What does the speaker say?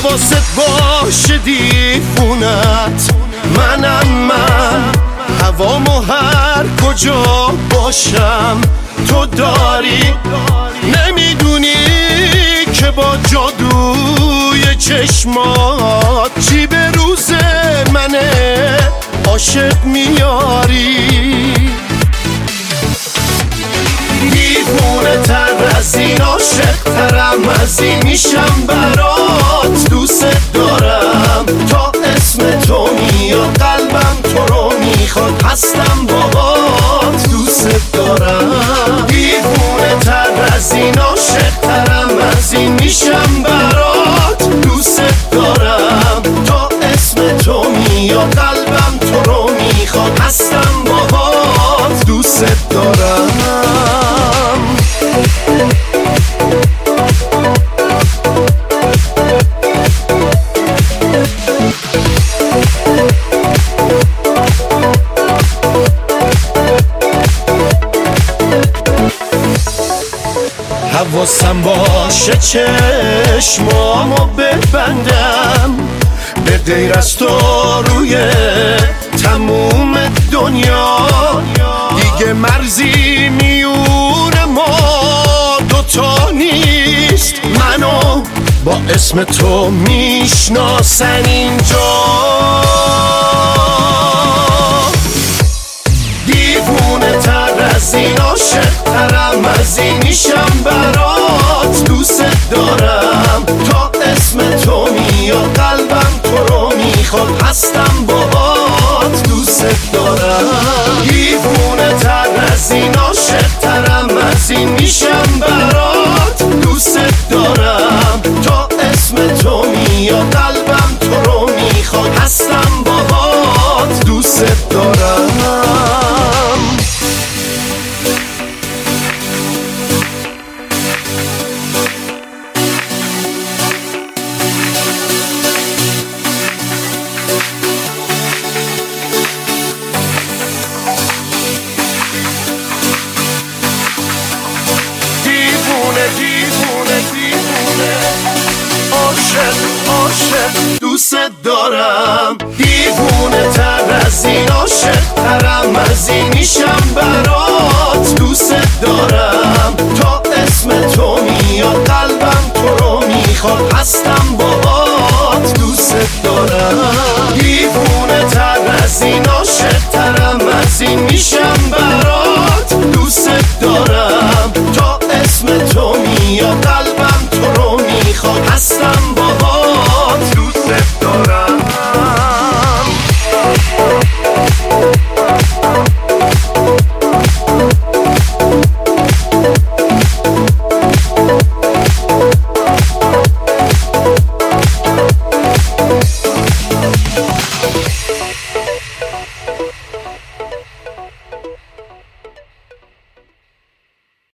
حواست باشه دیوونت منم من، هوامو هر کجا باشم تو داری. نمیدونی که با جادوی چشمات چی به روز منه عاشق میاری. دیوونه تر از این، عاشق ترم از این، میشم برات، دوست دارم تا اسم تو میاد قلبم تو رو میخواد، هستم باهات دوست دارم. دیوونه تر از این، عاشق ترم از این، میشم برات، دوست دارم تا اسم تو میاد قلبم تو رو میخواد، هستم باهات دوست دارم. حواسم باشه چشمامو ببندم، به غیر از تو روی تموم دنیا دیگه مرزی میون ما دوتا نیست. منو با اسم تو میشناسن اینجا. دیوونه تر از این، عاشق ترم از این، میشم برات، دوست دارم تا اسم تو میاد قلبم تو رو میخواد، هستم باهات دوست دارم. دیوونه تر از این، عاشق ترم از این، میشم برات، دوست دارم تا اسم تو میاد قلبم تو رو میخواد، هستم باهات دوست دارم. عاشق دوست دارم. دیوونه تر از این، عاشق ترم از این، میشم